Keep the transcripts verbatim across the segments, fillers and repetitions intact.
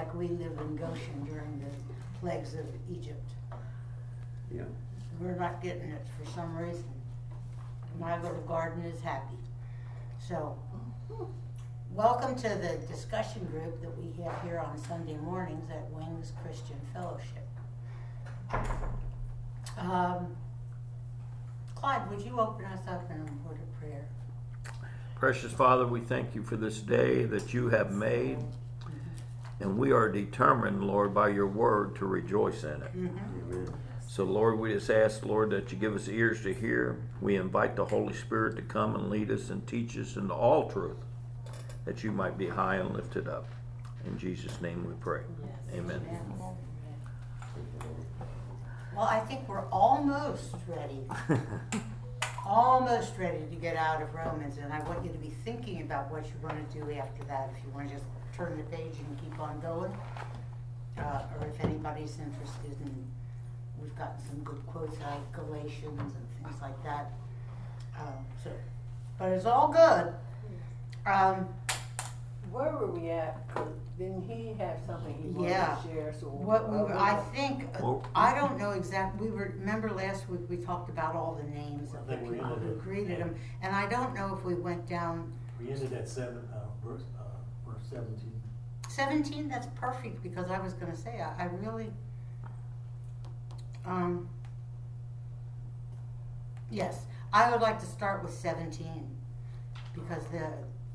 like we live in Goshen during the plagues of Egypt. Yeah. We're not getting it for some reason. My little garden is happy. So, welcome to the discussion group that we have here on Sunday mornings at Wings Christian Fellowship. Um, Clyde, would you open us up in a word of prayer? Precious Father, we thank you for this day that you have made, and we are determined, Lord, by your word to rejoice in it. Mm-hmm. Amen. So, Lord, we just ask, Lord, that you give us ears to hear. We invite the Holy Spirit to come and lead us and teach us into all truth, that you might be high and lifted up. In Jesus' name we pray. Yes. Amen. Amen. Well, I think we're almost ready. Almost ready to get out of Romans, and I want you to be thinking about what you're going to do after that. If you want to just turn the page and keep on going, uh, or if anybody's interested in, we've gotten some good quotes out of Galatians and things like that. Um, so, but it's all good. Um, Where were we at? 'Cause didn't he have something he wanted Yeah. to share? So What we were, I think, uh, Well- I don't know exactly, we were, remember last week we talked about all the names I of the think we people ended who it. greeted him, and I don't know if we went down, We ended at seven, uh, verse, uh, verse seventeen. seventeen, that's perfect, because I was gonna say, I, I really, um, yes, I would like to start with seventeen, because the,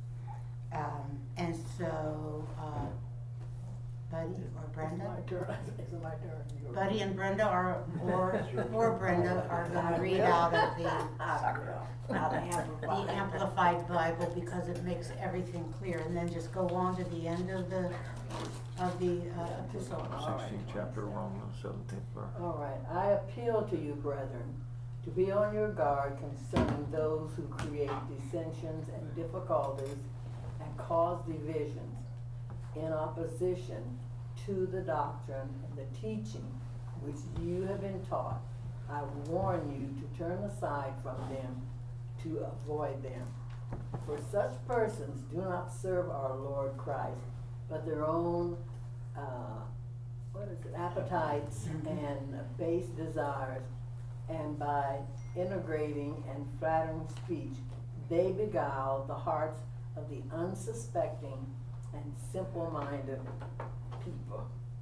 um, and so, uh, Buddy or It's Brenda? my turn. It's my turn. Your Buddy turn. and Brenda are, or, or Brenda are gonna read out of the, Out of Amplified. the Amplified Bible, because it makes everything clear, and then just go on to the end of the, of the uh, epistle. sixteenth chapter, Romans, seventeenth verse. All right. I appeal to you, brethren, to be on your guard concerning those who create dissensions and difficulties and cause divisions in opposition to the doctrine and the teaching which you have been taught. I warn you to turn aside from them, to avoid them. For such persons do not serve our Lord Christ, but their own, uh, what is it, appetites and base desires, and by integrating and flattering speech, they beguile the hearts of the unsuspecting and simple-minded people.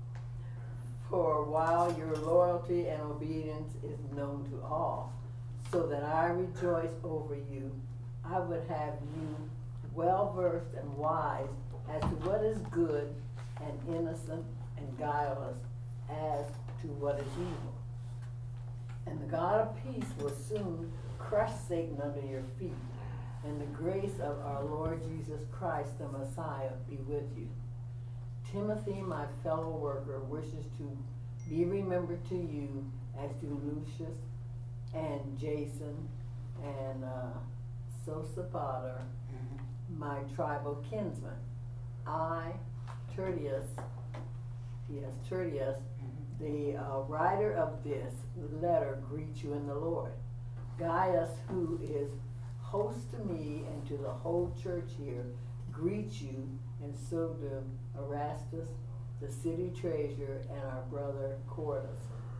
For while your loyalty and obedience is known to all, so that I rejoice over you, I would have you well versed and wise as to what is good and innocent and guileless as to what is evil. And the God of peace will soon crush Satan under your feet. And the grace of our Lord Jesus Christ, the Messiah, be with you. Timothy, my fellow worker, wishes to be remembered to you, as do Lucius and Jason and uh, Sosipater, my tribal kinsman. I, Tertius, yes, Tertius, the uh, writer of this letter, greet you in the Lord. Gaius, who is host to me and to the whole church here, greet you, and so do Erastus, the city treasurer, and our brother Quartus.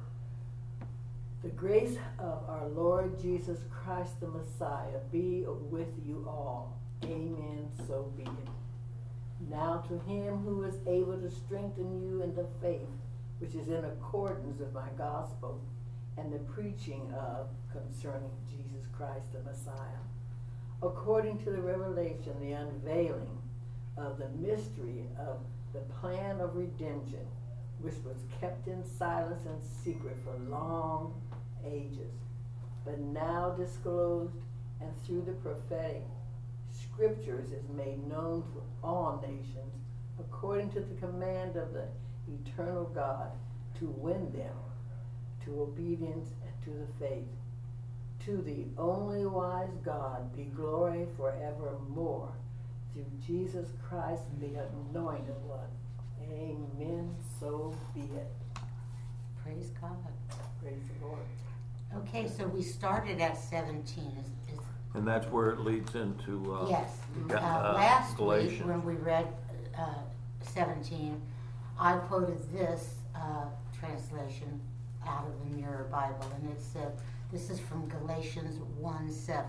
The grace of our Lord Jesus Christ the Messiah be with you all. Amen, so be it. Now to him who is able to strengthen you in the faith, which is in accordance with my gospel, and the preaching of concerning Jesus Christ the Messiah, according to the revelation, the unveiling of the mystery of the plan of redemption, which was kept in silence and secret for long ages, but now disclosed and through the prophetic scriptures is made known to all nations, according to the command of the eternal God, to win them to obedience and to the faith. To the only wise God be glory forevermore, through Jesus Christ, the anointed one. Amen, so be it. Praise God. Praise the Lord. Okay, so we started at seventeen, is, is, And that's where it leads into, uh, yes. Ga- Uh, uh, last week, Galatians. when we read, uh, seventeen, I quoted this uh, translation out of the Mirror Bible, and it said, this is from Galatians one seven.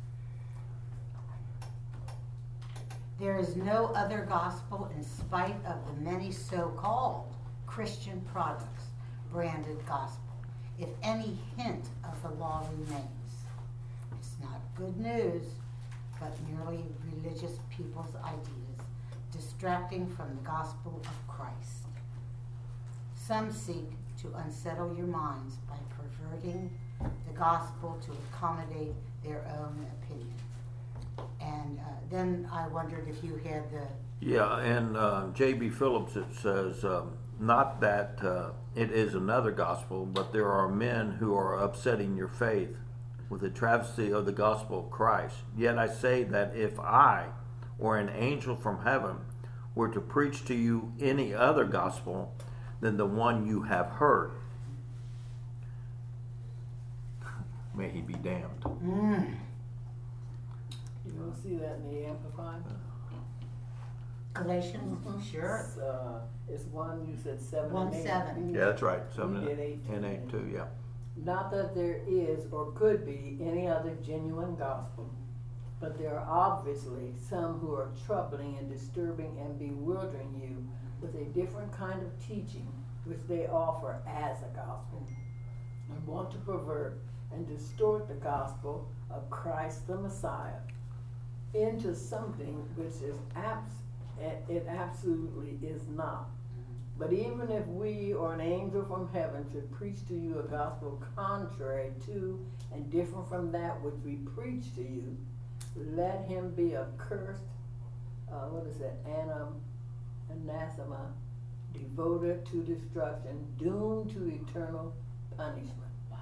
There is no other gospel in spite of the many so-called Christian products branded gospel. If any hint of the law remains, it's not good news, but merely religious people's ideas, distracting from the gospel of Christ. Some seek to unsettle your minds by perverting the gospel to accommodate their own opinion. And uh, then I wondered if you had the... Yeah, and uh, J B Phillips, it says, um, not that uh, it is another gospel, but there are men who are upsetting your faith with the travesty of the gospel of Christ. Yet I say that if I, or an angel from heaven, were to preach to you any other gospel than the one you have heard, may he be damned. Mm. You don't see that in the Amplified? Galatians, sure. It's, uh, it's one, you said seven One and eight. seven. Yeah, that's right. Seven We did eight and too. eight too, yeah. Not that there is or could be any other genuine gospel, but there are obviously some who are troubling and disturbing and bewildering you with a different kind of teaching which they offer as a gospel, and want to pervert and distort the gospel of Christ the Messiah into something which is abs- it absolutely is not. But even if we or an angel from heaven should preach to you a gospel contrary to and different from that which we preach to you, let him be accursed, uh, what is it, anam, anathema, devoted to destruction, doomed to eternal punishment. Wow.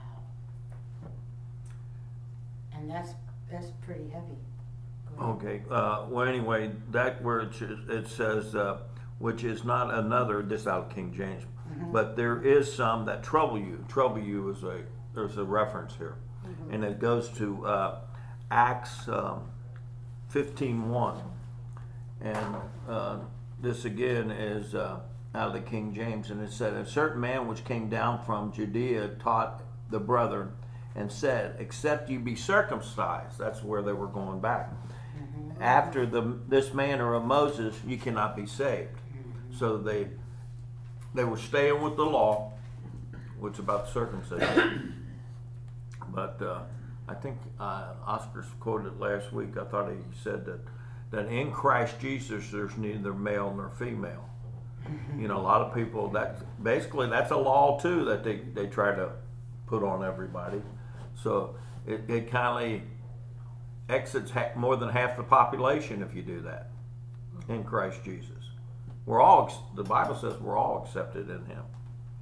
And that's, that's pretty heavy. Go ahead. Okay, uh, well, anyway, that where it, it says, uh, which is not another, this out of King James, Mhm. but there is some that trouble you. Trouble you is a, there's a reference here. Mm-hmm. And it goes to uh, Acts um, fifteen one. And uh, this again is uh, out of the King James. And it said, a certain man which came down from Judea taught the brethren and said, except you be circumcised. That's where they were going back. Mhm. After the this manner of Moses, you cannot be saved. So they they were staying with the law, which is about circumcision. But uh, I think uh, Oscar quoted last week. I thought he said that that in Christ Jesus there's neither male nor female. You know, a lot of people, that basically that's a law too that they, they try to put on everybody. So it, it kind of exits ha- more than half the population if you do that in Christ Jesus. We're all, the Bible says we're all accepted in Him.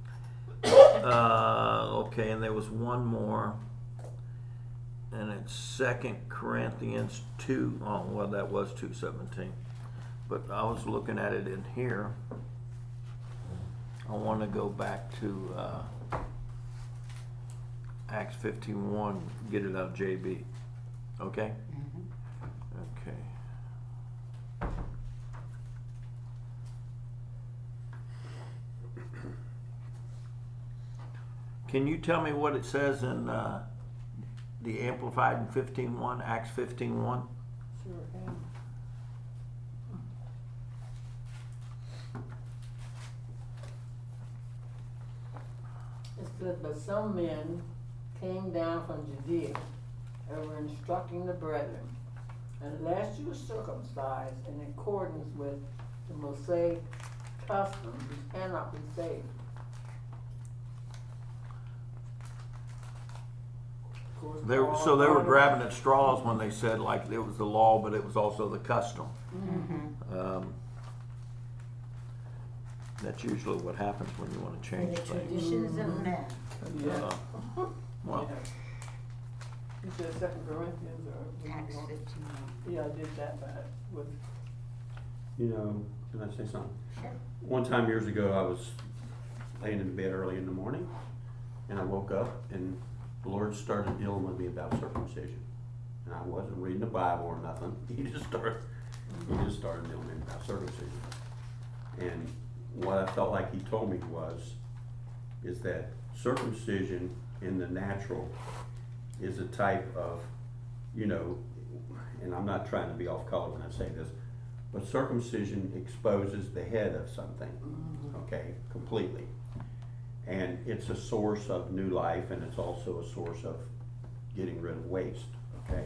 Uh, okay, and there was one more, and it's Second Corinthians two. Oh, well, that was two seventeen, but I was looking at it in here. I want to go back to uh, Acts fifteen one. Get it out, J B. Okay. Mhm. Okay. Can you tell me what it says in uh, the Amplified in fifteen one, Acts fifteen one? Sure can. It said, but some men came down from Judea and were instructing the brethren, unless you are circumcised in accordance with the Mosaic customs, you cannot be saved. Of course, They were, Paul- so they were Paul- grabbing at straws when they said like it was the law, but it was also the custom. Mhm. Um, that's usually what happens when you want to change The things. traditions of men. Yeah. Uh, well, Yeah. You said Second Corinthians or? Acts fifteen. Yeah, I did that, but with, You know, can I say something? Sure. One time years ago, I was laying in bed early in the morning, and I woke up, and the Lord started dealing with me about circumcision. And I wasn't reading the Bible or nothing. He just started, he just started dealing with me about circumcision. And what I felt like he told me was, is that circumcision in the natural is a type of, you know, and I'm not trying to be off color when I say this, but circumcision exposes the head of something, okay, completely. And it's a source of new life, and it's also a source of getting rid of waste, okay,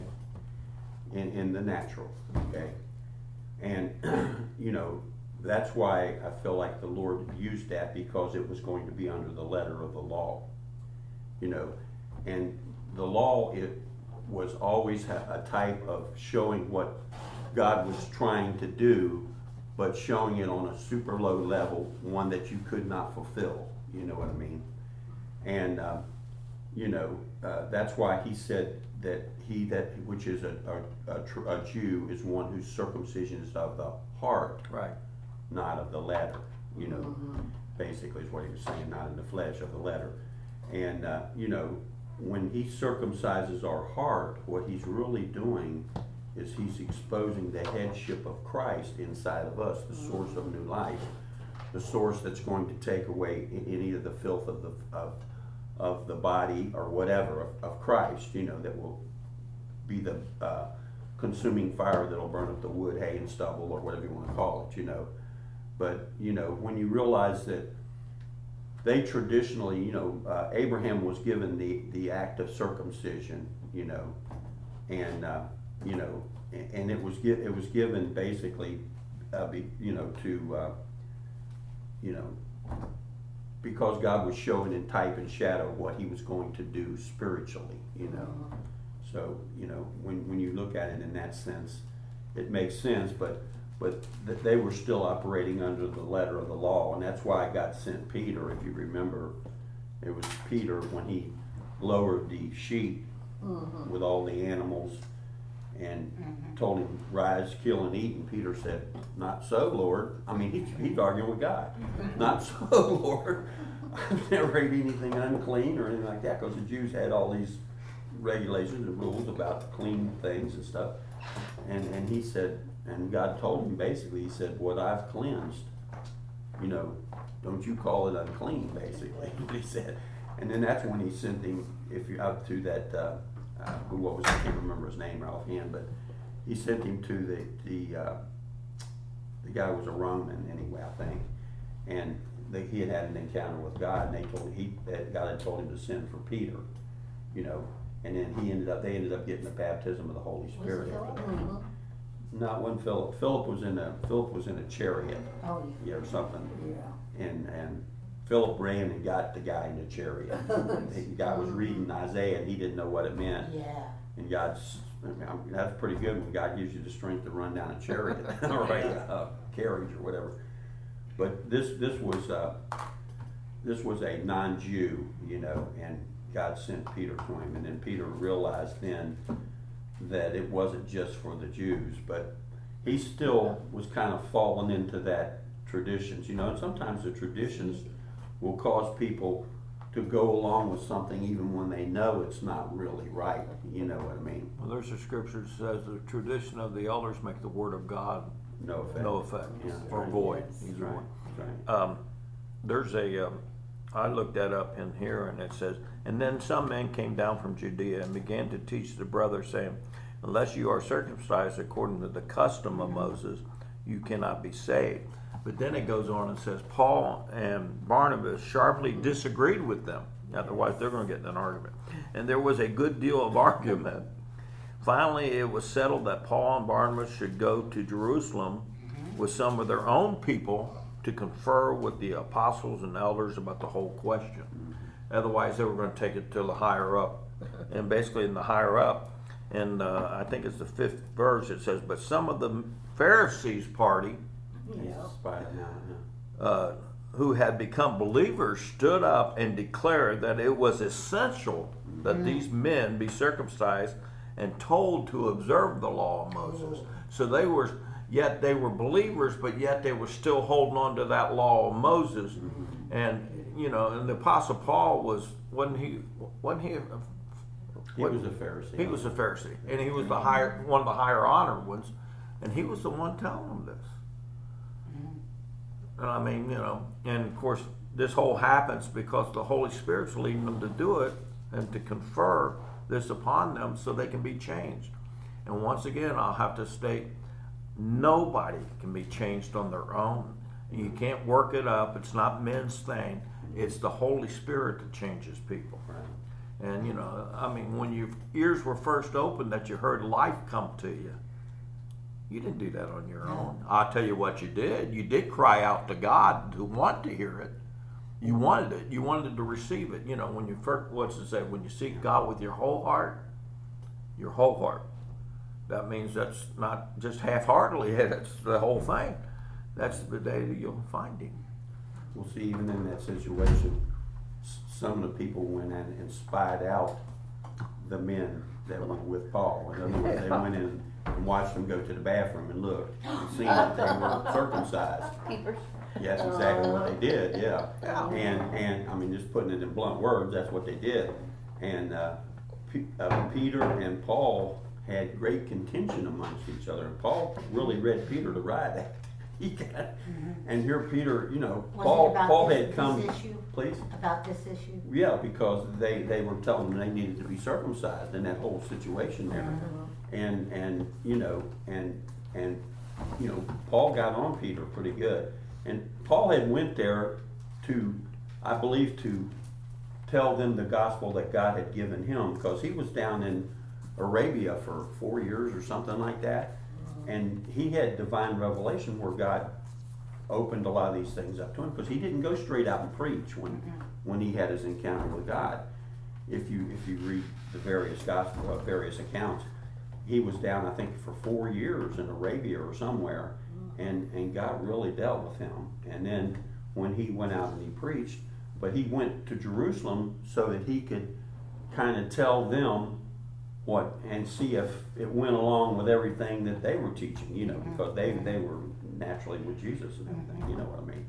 in, in the natural, okay. And, you know, that's why I feel like the Lord used that, because it was going to be under the letter of the law, you know. And the law, it was always a type of showing what God was trying to do, but showing it on a super low level, one that you could not fulfill, you know what I mean? And, uh, you know, uh, that's why he said that he that, which is a, a, a, tr- a Jew, is one whose circumcision is of the heart, Right. not of the letter, you know, mm-hmm. basically is what he was saying, not in the flesh, of the letter. And, uh, you know, when he circumcises our heart, what he's really doing is he's exposing the headship of Christ inside of us, the source of new life, the source that's going to take away any of the filth of the of, of the body or whatever of, of Christ, you know, that will be the uh, consuming fire that'll burn up the wood, hay, and stubble, or whatever you want to call it, you know. But, you know, when you realize that they traditionally, you know, uh, Abraham was given the, the act of circumcision, you know, and, uh, you know, and it was, gi- it was given basically, uh, be, you know, to, uh, you know, because God was showing in type and shadow what he was going to do spiritually, you know. So, you know, when, when you look at it in that sense, it makes sense, but but th- they were still operating under the letter of the law, and that's why God sent Peter. If you remember, it was Peter when he lowered the sheet mm-hmm. with all the animals and mm-hmm. told him, rise, kill, and eat, and Peter said, not so, Lord. I mean, he's, he's arguing with God. Not so, Lord. I've never ate anything unclean or anything like that, because the Jews had all these regulations and rules about clean things and stuff. And and he said, and God told him basically, he said, what I've cleansed, you know, don't you call it unclean, basically, he said. And then that's when he sent him, if you're out to that, uh, uh, who, what was, I can't remember his name offhand, but he sent him to the, the, uh, the guy was a Roman anyway, I think. And the, he had had an encounter with God, and they told he, that God had told him to send for Peter, you know. And then he ended up, they ended up getting the baptism of the Holy Spirit. Mm-hmm. Not one Philip. Philip was in a Philip was in a chariot, oh, yeah, or something. Yeah. And and Philip ran and got the guy in the chariot. The guy was reading Isaiah, and he didn't know what it meant. Yeah. And God's, I mean, that's pretty good when God gives you the strength to run down a chariot or a uh, carriage or whatever. But this this was uh, this was a non-Jew, you know, and God sent Peter to him, and then Peter realized then that it wasn't just for the Jews, but he still was kind of falling into that traditions, you know, and sometimes the traditions will cause people to go along with something even when they know it's not really right, you know what I mean? Well, there's a scripture that says the tradition of the elders make the word of God no effect, no effect yeah, or right. void. He's right, right. Um, there's a, um, I looked that up in here, and it says, and then some men came down from Judea and began to teach the brothers, saying, unless you are circumcised according to the custom of Moses, you cannot be saved. But then it goes on and says, Paul and Barnabas sharply disagreed with them. Otherwise, they're going to get in an argument. And there was a good deal of argument. Finally, it was settled that Paul and Barnabas should go to Jerusalem with some of their own people to confer with the apostles and elders about the whole question. Otherwise, they were going to take it to the higher up. And basically, in the higher up, and uh, I think it's the fifth verse, it says, but some of the Pharisees' party, He's a spider now, yeah. uh, who had become believers, stood up and declared that it was essential that mm. these men be circumcised and told to observe the law of Moses. Oh. So they were, yet they were believers, but yet they were still holding on to that law of Moses. Mm-hmm. And, you know, and the Apostle Paul was, wasn't he, wasn't he, He what, was a Pharisee. He was a Pharisee, and he was the higher, one of the higher honored ones, and he was the one telling them this. And I mean, you know, and of course, this whole happens because the Holy Spirit's leading them to do it and to confer this upon them so they can be changed. And once again, I'll have to state, nobody can be changed on their own. You can't work it up. It's not men's thing. It's the Holy Spirit that changes people. Right. And, you know, I mean, when your ears were first opened that you heard life come to you, you didn't do that on your No. own. I'll tell you what you did. You did cry out to God to want to hear it. You wanted it. You wanted to receive it. You know, when you first, what's it say? When you seek God with your whole heart, your whole heart. That means that's not just half-heartedly. That's the whole thing. That's the day that you'll find Him. Well, see, even in that situation, s- some of the people went in and spied out the men that were with Paul. In other words, they went in and watched them go to the bathroom and looked and seen that they were circumcised. Peepers. Yeah, that's exactly what they did, yeah. And, and, I mean, just putting it in blunt words, that's what they did. And, uh, P- uh, Peter and Paul had great contention amongst each other. And Paul really read Peter the right act. He got, and here Peter, you know, Was it Paul, about Paul this- had come, this issue? please? About this issue? Yeah, because they, they were telling them they needed to be circumcised in that whole situation there. Mm-hmm. And, and, you know, and, and, you know, Paul got on Peter pretty good. And Paul had went there to, I believe, to tell them the gospel that God had given him, because he was down in Arabia for four years or something like that. And he had divine revelation where God opened a lot of these things up to him, because he didn't go straight out and preach when, when he had his encounter with God. If you, if you read the various gospel, uh, various accounts, he was down, I think, for four years in Arabia or somewhere, and, and God really dealt with him. And then when he went out and he preached, but he went to Jerusalem so that he could kind of tell them what, and see if it went along with everything that they were teaching, you know, because they, they were naturally with Jesus and everything, you know what I mean?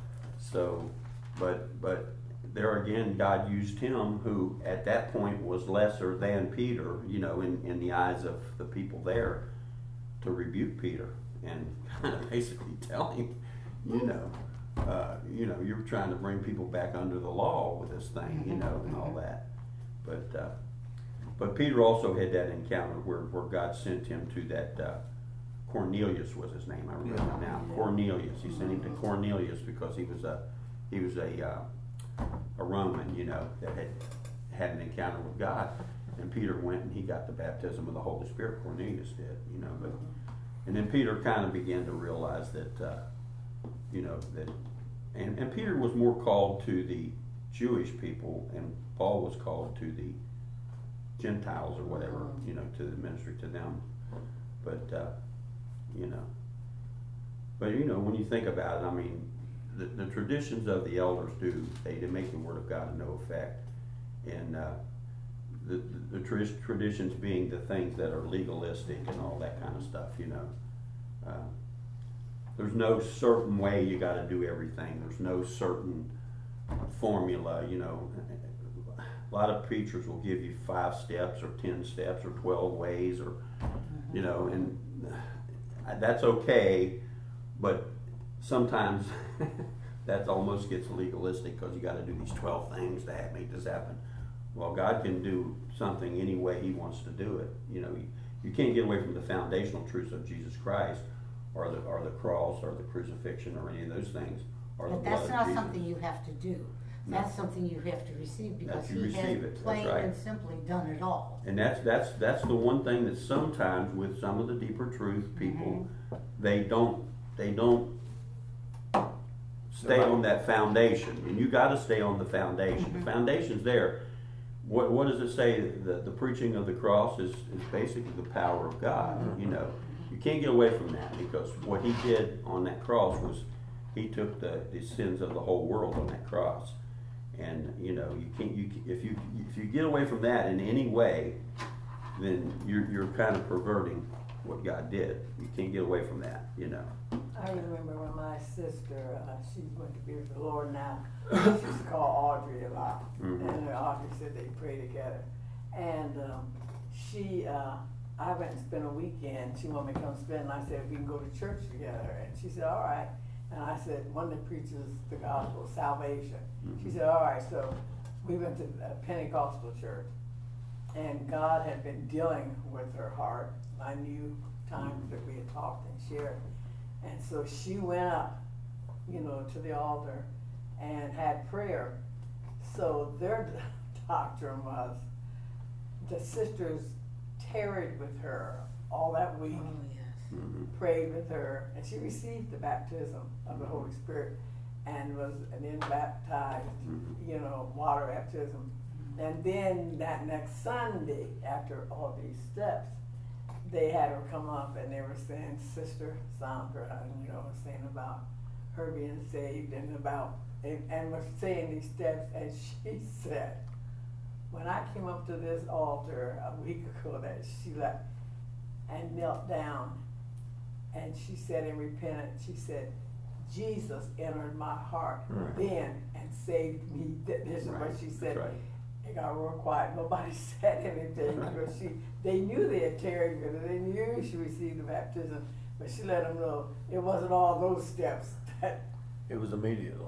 So, but, but there again, God used him, who at that point was lesser than Peter, you know, in, in the eyes of the people there, to rebuke Peter and kind of basically tell him, you know, uh, you know, you're trying to bring people back under the law with this thing, you know, and all that. But, uh, but Peter also had that encounter where, where God sent him to that, uh, Cornelius was his name, I remember Yeah. now, Cornelius. He sent him to Cornelius because he was a, he was a, uh, a Roman, you know, that had had an encounter with God. And Peter went and he got the baptism of the Holy Spirit. Cornelius did, you know. But and then Peter kind of began to realize that, uh, you know, that, and, and Peter was more called to the Jewish people, and Paul was called to the Gentiles or whatever, you know, to the ministry to them. But uh, you know, but you know, when you think about it, I mean, the, the traditions of the elders do, they, they make the word of God of no effect. And uh, the, the, the tra- traditions being the things that are legalistic and all that kind of stuff, you know. Uh, there's no certain way you got to do everything. There's no certain formula, you know. A lot of preachers will give you five steps or ten steps or twelve ways, or, you know, and that's okay, but sometimes that almost gets legalistic because you got to do these twelve things to have, make this happen. Well, God can do something any way He wants to do it. You know, you, you can't get away from the foundational truths of Jesus Christ, or the or the cross, or the crucifixion, or any of those things, or the But blood that's of not Jesus. something you have to do. No. That's something you have to receive, because That you He has receive it, that's plain right. and simply done it all. And that's that's that's the one thing that sometimes with some of the deeper truth people, they don't they don't stay on that foundation. And you got to stay on the foundation. The foundation's there. What what does it say? The the preaching of the cross is is basically the power of God. You know, you can't get away from that, because what He did on that cross was He took the, the sins of the whole world on that cross. And you know, you can't. You if you if you get away from that in any way, then you're you're kind of perverting what God did. You can't get away from that. You know. I remember when my sister, uh, she went to be with the Lord now. She used to call Audrey a lot, Mhm. and Audrey said they pray together. And um, she, uh, I went and spent a weekend. She wanted me to come spend, and I said we can go to church together. And she said, all right. And I said, one that preaches the gospel of salvation. She said, all right, so we went to a Pentecostal church, and God had been dealing with her heart. I knew times that we had talked and shared. And so she went up, you know, to the altar and had prayer. So their doctrine was the sisters tarried with her all that week, Oh, yes. Mhm. prayed with her, and she received the baptism of the Holy Spirit and was an then baptized, Mhm. you know, water baptism. And then that next Sunday, after all these steps, they had her come up and they were saying, Sister Sandra, and you know, saying about her being saved and about, and, and was saying these steps, and she said, when I came up to this altar a week ago that she left and knelt down, and she said in repentance, she said, Jesus entered my heart Right. then and saved me. Th- This is what Right. she That's said. right. It got real quiet. Nobody said anything because she, they knew they had tarried with her. They knew she received the baptism, but she let them know it wasn't all those steps. That It was immediately.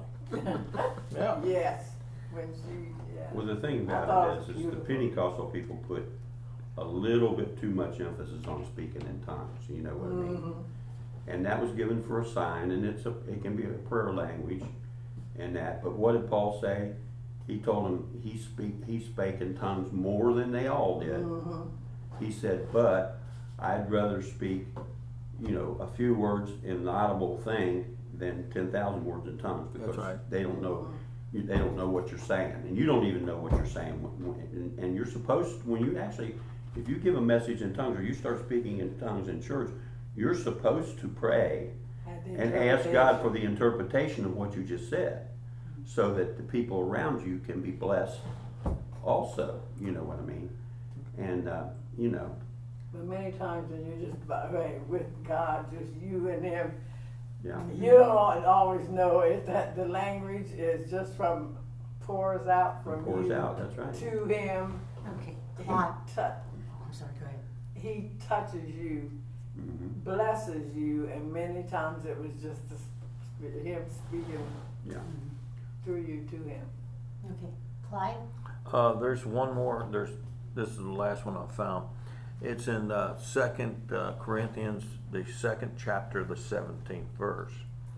Yeah. yes, when she yeah. Well, the thing I thought about it it was is, is the beautiful. Pentecostal people put a little bit too much emphasis on speaking in tongues, you know what I mean? Mhm. And that was given for a sign, and it's a, it can be a prayer language and that, but what did Paul say? He told them he speak, he spake in tongues more than they all did. Mhm. He said, but I'd rather speak, you know, a few words in an audible thing than ten thousand words in tongues, because That's right. they don't know, you- they don't know what you're saying, and you don't even know what you're saying. when- when- And, and you're supposed, when you actually, if you give a message in tongues or you start speaking in tongues in church, you're supposed to pray Had the and ask God for interpretation. the interpretation of what you just said, so that the people around you can be blessed also, you know what I mean? And, uh, you know, But many times when you're just about, right, with God, just you and Him, yeah. you don't al- always know if that the language is just from pours out from Pours you out, that's right. to Him. Okay, He, Clyde, tou- I'm sorry, go ahead. he touches you, Mhm. blesses you, and many times it was just the, sp- Him speaking Yeah. through you to Him. Okay, Clyde? Uh, there's one more, there's, this is the last one I found. It's in, uh, Second uh, Corinthians, the second chapter, the seventeenth verse.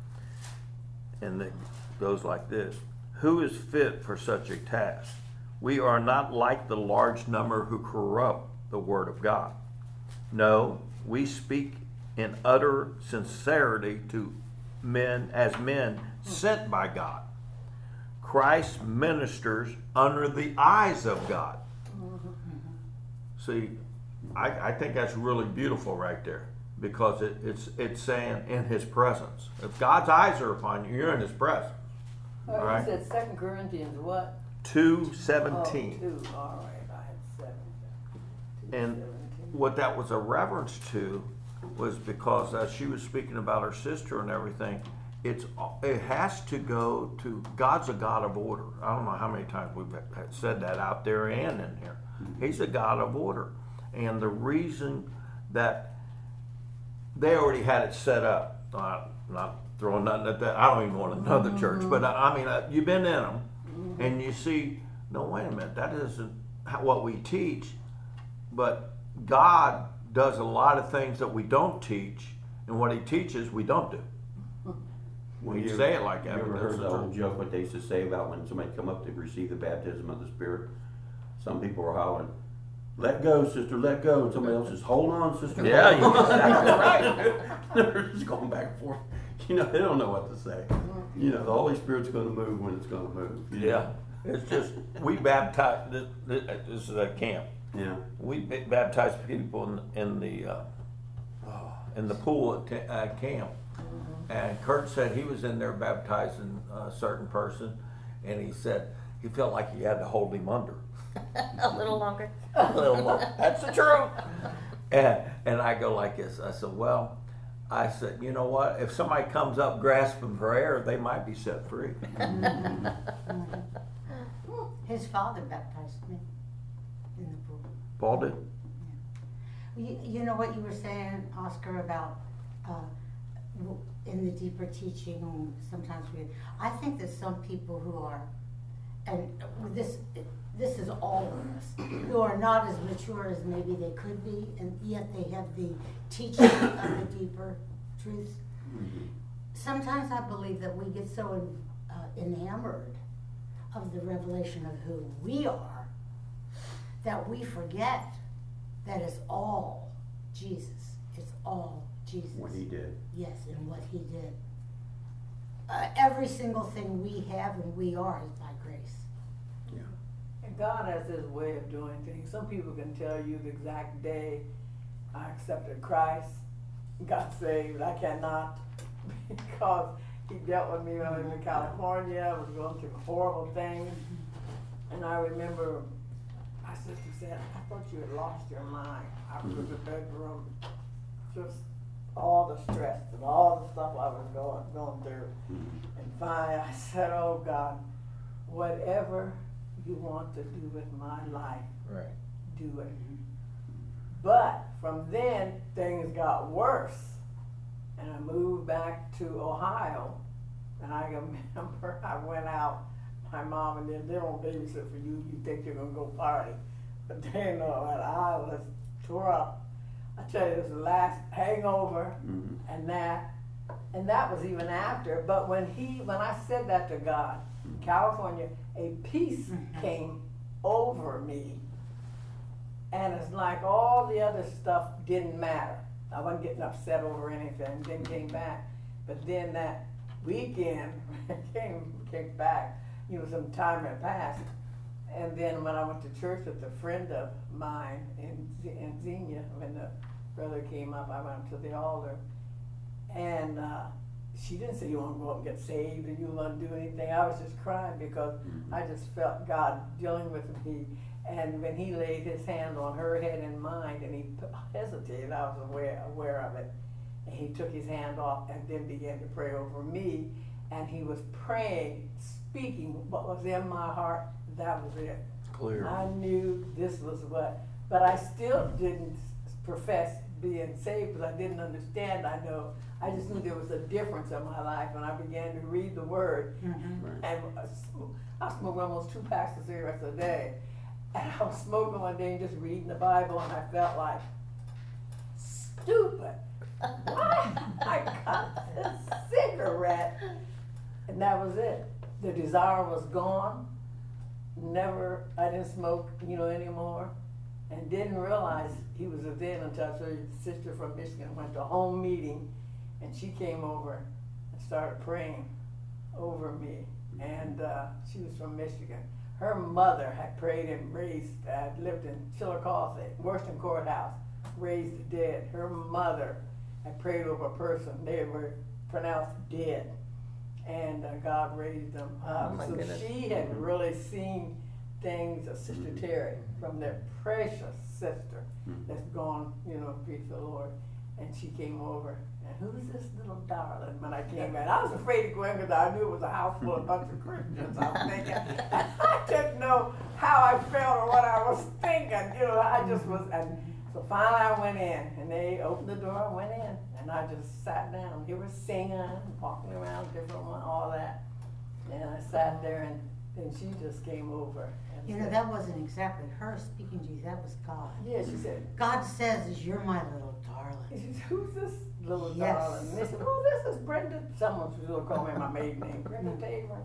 And it goes like this: Who is fit for such a task? We are not like the large number who corrupt the word of God. No, we speak in utter sincerity to men as men sent by God. Christ ministers under the eyes of God. See, I, I think that's really beautiful right there, because it, it's it's saying in His presence. If God's eyes are upon you, you're in His presence. Oh, All right. you said Second Corinthians what? Two Oh, seventeen. two. All right, I had seven. Two And seventeen. what that was a reverence to was because as she was speaking about her sister and everything, it's it has to go to God's a God of order. I don't know how many times we've said that out there and in here. He's a God of order, and the reason that they already had it set up. Not, not throwing nothing at that. I don't even want another church, but I, I mean, uh, you've been in them, and you see. No, wait a minute. That isn't how- what we teach. But God does a lot of things that we don't teach, and what He teaches, we don't do. Well, We you say it like that, You but ever that's heard the the old truth. joke, what they used to say about when somebody come up to receive the baptism of the Spirit? Some people were hollering, "Let go, sister, let go," and somebody else is, "Hold on, sister." Yeah, hold you're on." exactly right. They're just going back and forth. You know, they don't know what to say. You know, the Holy Spirit's going to move when it's going to move. you know? Yeah, it's just we baptize. This, this is a camp. Yeah. We ba- baptize people in, in the uh, in the pool at ta- uh, camp, and Kurt said he was in there baptizing a certain person, and he said he felt like he had to hold him under. A little longer. A little more. That's the truth. And and I go like this. I said, well, I said, you know what? If somebody comes up grasping for air, they might be set free. His father baptized me in the pool. Paul did. You, you know what you were saying, Oscar, about uh, w- in the deeper teaching, sometimes we, I think that some people who are, and this, this is all of us, who are not as mature as maybe they could be, and yet they have the teaching of the deeper truths. Mhm. Sometimes I believe that we get so uh, enamored of the revelation of who we are that we forget that it's all Jesus. It's all Jesus. What he did. Yes, and what he did. Uh, every single thing we have and we are is by grace. Yeah. And God has his way of doing things. Some people can tell you the exact day I accepted Christ, got saved. I cannot, because he dealt with me when I was in California. I was going through horrible things. And I remember my sister said, I thought you had lost your mind. I was in the bedroom, just all the stress and all the stuff I was going, going through. Mhm. And finally I said, oh God, whatever you want to do with my life, Right. do it. But from then, things got worse. And I moved back to Ohio. And I remember I went out, my mom and them, they don't babysit for you, you think you're gonna go party. But they know that I was tore up. I tell you, it was the last hangover Mhm. and that, and that was even after. But when he, when I said that to God, California, a peace came over me, and it's like all the other stuff didn't matter. I wasn't getting upset over anything. Then came back, but then that weekend came came back. You know, some time had passed, and then when I went to church with a friend of mine in in Xenia, when the brother came up, I went to the altar, and uh, she didn't say you want to go up and get saved and you want to do anything. I was just crying because I just felt God dealing with me. And when he laid his hand on her head and mine, and he hesitated, I was aware aware of it. And he took his hand off and then began to pray over me. And he was praying, speaking what was in my heart. That was it. Clear. I knew this was what, but I still didn't profess being saved because I didn't understand. I know, I just knew there was a difference in my life, and I began to read the Word. Mm-hmm. Right. And I sm- I smoked almost two packs of cigarettes a day, and I was smoking one day and just reading the Bible, and I felt like stupid. Why I got this cigarette? And that was it. The desire was gone. Never, I didn't smoke, you know, anymore, and didn't realize he was a then until I saw his sister from Michigan went to a home meeting, and she came over and started praying over me, and uh, she was from Michigan. Her mother had prayed and raised, uh, lived in Chillicothe, Worston Courthouse, raised the dead. Her mother had prayed over a person, they were pronounced dead. And uh, God raised them up. Oh, my so goodness. she had really seen things of Sister Terry, from their precious sister that's gone, you know, be the Lord. And she came over, and who's this little darling? When I came in, I was afraid to go in because I knew it was a house full of a bunch of Christians. I was thinking, I didn't know how I felt or what I was thinking. You know, I just was, and so finally I went in, and they opened the door, I went in, and I just sat down. They were singing, walking around, different one, all that. And I sat there, and then she just came over. And You know, said, that wasn't exactly her speaking to you, that was God. yeah, she said, God says, is you're my little she darling. said, who's this little Yes. darling? And they said, oh, this is Brenda. Someone was going to call me my maiden name, Brenda Tabor.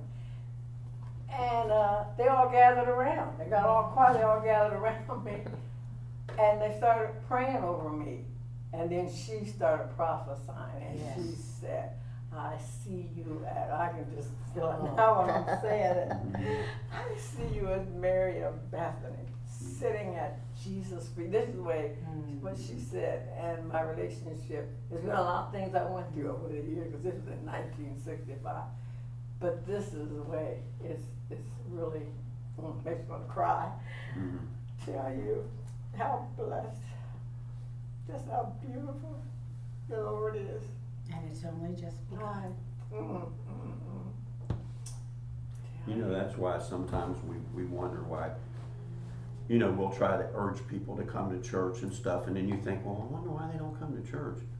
And uh, they all gathered around. They got all quiet. They all gathered around me. And they started praying over me. And then she started prophesying. And Yes. she said, I see you at, I can just feel it now when I'm saying it. I see you as Mary of Bethany, sitting at Jesus' feet. This is the way, Mm. what she said. And my relationship, there's been a lot of things I went through over the years, because this was in nineteen sixty-five. But this is the way, it's, it's really, mm, makes me want to cry. Mhm. Tell you how blessed, just how beautiful the Lord is. And it's only just begun. I, mm, mm, mm. You know, that's why sometimes we, we wonder why, you know, we'll try to urge people to come to church and stuff, and then you think, well, I wonder why they don't come to church.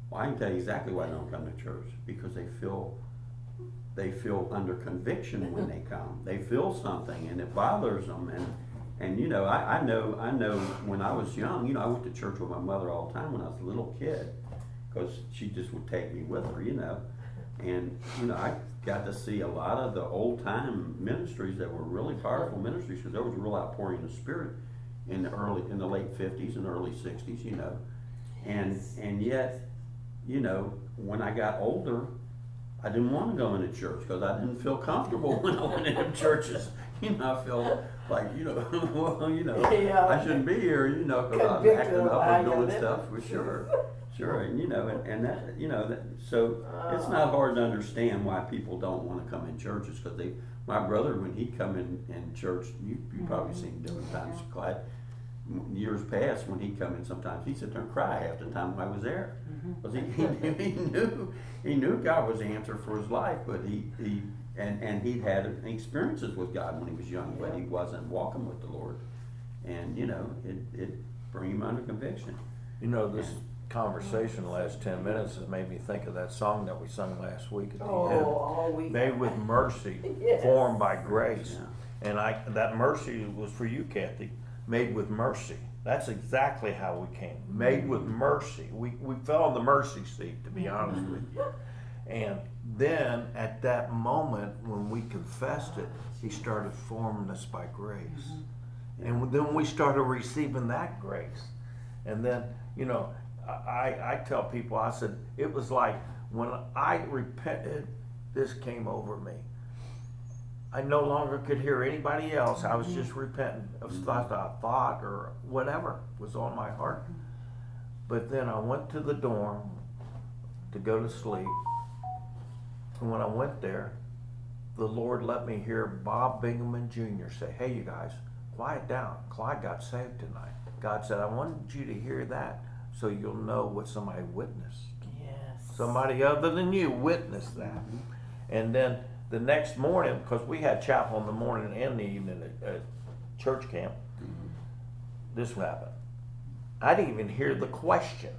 Well, I can tell you exactly why they don't come to church, because they feel, they feel under conviction when they come. They feel something and it bothers them, and, and you know, I, I know, I know when I was young, you know, I went to church with my mother all the time when I was a little kid, because she just would take me with her, you know. And, you know, I got to see a lot of the old time ministries that were really powerful ministries, because there was a real outpouring of the Spirit in the early, in the late fifties and early sixties, you know. And, and yet, you know, when I got older, I didn't want to go into church because I didn't feel comfortable when I went into churches. You know, I felt like, you know, well, you know, Yeah. I shouldn't be here, you know, because I was Convicted acting of up how and you doing live. stuff for sure. Sure, and you know, and, and that, you know, that, so it's not hard to understand why people don't want to come in churches, because they, my brother, when he come in, in church, you, you probably seen him different times, Clyde, years past, when he come in sometimes, he'd sit there and cry half the time I was there. Because he, he, knew, he knew, he knew God was the answer for his life, but he, he and, and he'd had experiences with God when he was young, but he wasn't walking with the Lord. And, you know, it, it bring him under conviction. You know, this conversation the last ten minutes has made me think of that song that we sung last week at the Oh, end. all week. Made with mercy, Yes. formed by grace. Yeah. And I, that mercy was for you, Kathy. Made with mercy. That's exactly how we came. Made with mercy. We, we fell on the mercy seat, to be honest with you. And then at that moment when we confessed it, he started forming us by grace. And then we started receiving that grace. And then, you know, I, I tell people, I said, it was like when I repented, this came over me. I no longer could hear anybody else. I was just repenting of stuff I thought or whatever was on my heart. But then I went to the dorm to go to sleep. And when I went there, the Lord let me hear Bob Bingaman Junior say, "Hey, you guys, quiet down. Clyde got saved tonight." God said, "I wanted you to hear that so you'll know what somebody witnessed." Yes. Somebody other than you witnessed that. And then the next morning, because we had chapel in the morning and the evening at, at church camp, this happened. I didn't even hear the question.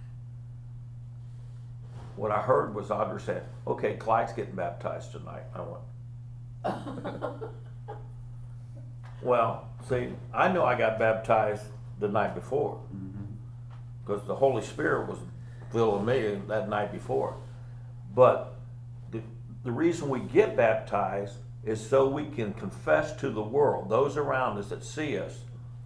What I heard was Audra said, "Okay, Clyde's getting baptized tonight." I went, well, see, I know I got baptized the night before, because the Holy Spirit was filling me that night before. But the, the reason we get baptized is so we can confess to the world, those around us that see us,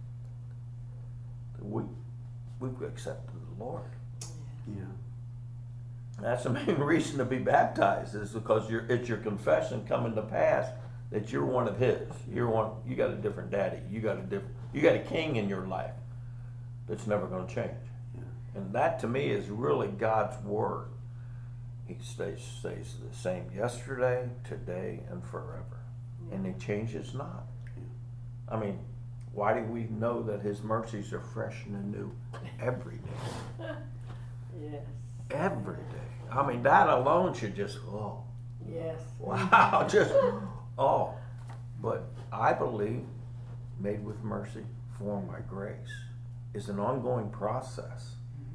that we, we've accepted the Lord. Yeah. That's the main reason to be baptized, is because you're, it's your confession coming to pass that you're one of His. You're one. You got a different daddy. You got a different. You got a king in your life that's never going to change. Yeah. And that to me is really God's word. He stays stays the same yesterday, today, and forever, and He changes not. Yeah. I mean, why do we know that His mercies are fresh and new every day? Yes. Every day. I mean, that alone should just, oh, Yes. wow, just, oh. But I believe made with mercy, formed by grace, is an ongoing process.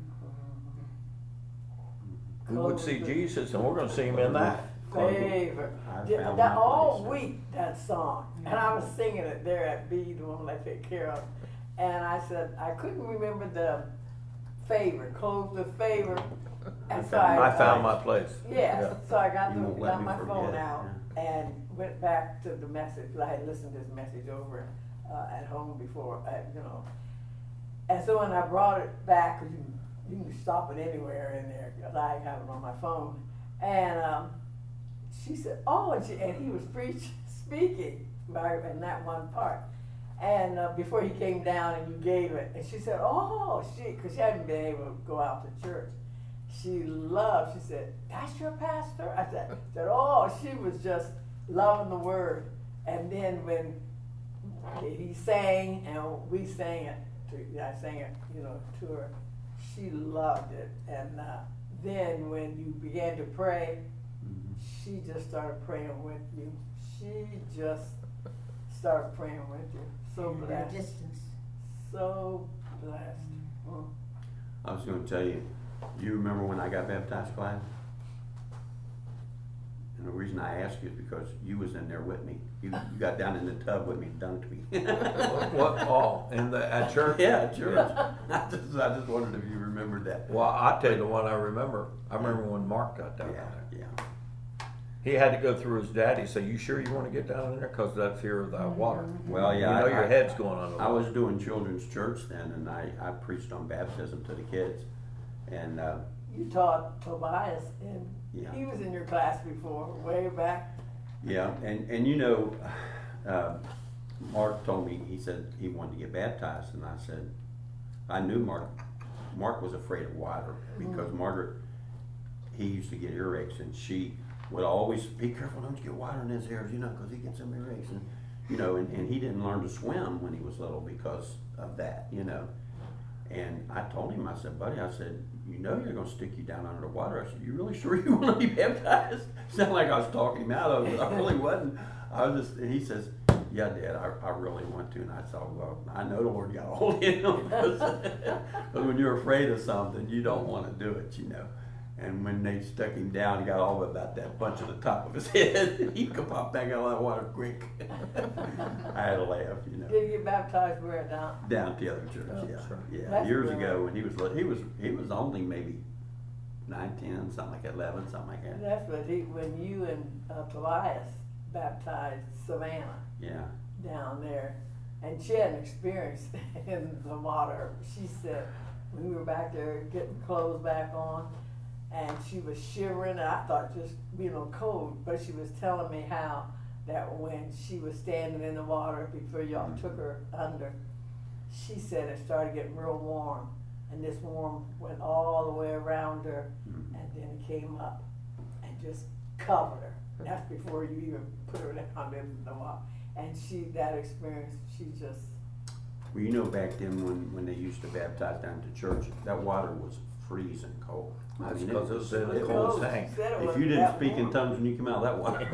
We would see Jesus, and we're going to see Him in that. Favor. I Yeah, found that, my all place. week, that song. And I was singing it there at B, the one I take care of. And I said, I couldn't remember the favor, close the favor. And so I, I found my place. Yes, Yeah. so I got, You the, won't let got me my forget, phone out yeah. and went back to the message. I had listened to this message over uh, at home before, uh, you know. And so when I brought it back, 'cause you, you can stop it anywhere in there, 'cause I have it on my phone. And um, she said, oh, and, she, and he was preaching, speaking right, in that one part. And uh, before he came down and you gave it, and she said, oh, she, because she hadn't been able to go out to church. She loved, she said, that's your pastor? I said, said, oh, she was just loving the word. And then when he sang and we sang it, to, I sang it, you know, to her, she loved it. And uh, then when you began to pray, she just started praying with you. She just started praying with you. So In the blessed. distance. So blessed. Mm. I was going to tell you, Do you remember when I got baptized, Clyde? And the reason I ask you is because you was in there with me. You, you got down in the tub with me and dunked me. What, what, oh, in the, at church? Yeah, at church. I just, I just wondered if you remembered that. Well, I'll tell you the one I remember. I remember when Mark got down Yeah, there. yeah. He had to go through his daddy, say, you sure you want to get down in there? Because of that fear of that water. Well, yeah. You know I- your I- head's going on the I water. was doing children's church then, and I, I preached on baptism to the kids. And, uh, You taught Tobias, and Yeah. he was in your class before, way back. yeah, and, and you know, uh, Mark told me, he said he wanted to get baptized, and I said, I knew Mark, Mark was afraid of water, because Margaret, he used to get earaches, and she would always, be careful, don't you get water in his ears, you know, because he gets some earaches, and, you know, and, and he didn't learn to swim when he was little because of that, you know. And I told him, I said, buddy, I said, you know you're going to stick you down under the water. I said, you really sure you want to be baptized? Sounded like I was talking him out of it. I really wasn't. I was just, and he says, yeah, Dad, I, I really want to. And I thought, well, I know the Lord got a hold of him. Because when you're afraid of something, you don't want to do it, you know. And when they stuck him down, he got all about that bunch on the top of his head. He could pop back out of that water quick. I had to laugh, you know. Did you get baptized where down? Down at the other church, Oh, yeah, sure. yeah. That's Years really- ago, when he was li- he was he was only maybe nine, ten, something like that, eleven, something like that. That's what he, when you and uh, Tobias baptized Savannah Yeah, down there, and she had an experience in the water. She said, when we were back there getting clothes back on, and she was shivering, and I thought just, you know, cold, but she was telling me how that when she was standing in the water before y'all took her under, she said it started getting real warm, and this warm went all the way around her, Mhm. and then it came up and just covered her. That's before you even put her down in the water. And she, that experience, she just, well, you know, back then when when they used to baptize down to church, that water was freezing cold. I That's mean, because it was in a it cold was- tank. she said it If was you didn't that speak in warm. tongues when you come out of that water,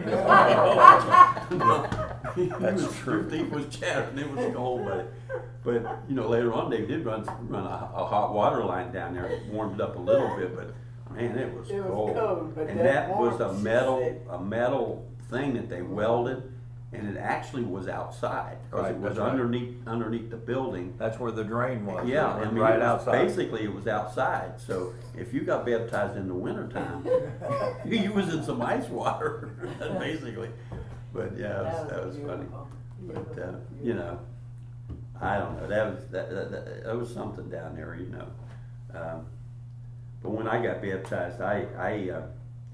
That's was, true. Your teeth was chattering. It was cold, but but you know later on they did run run a, a hot water line down there. It warmed it up a little bit, but man, it was It was cold. cold, but and that that was a warmth, she metal said. a metal thing that they welded, and it actually was outside because Right, it was that's right. underneath underneath the building. That's where the drain was. Yeah, and I mean, right it was, outside. basically it was outside. So if you got baptized in the wintertime, you was in some ice water, basically. But yeah, that was, that was funny. beautiful, But beautiful, uh, you know, I don't know. That was that, that, that, that was something down there, you know. Um, but when I got baptized, I I uh,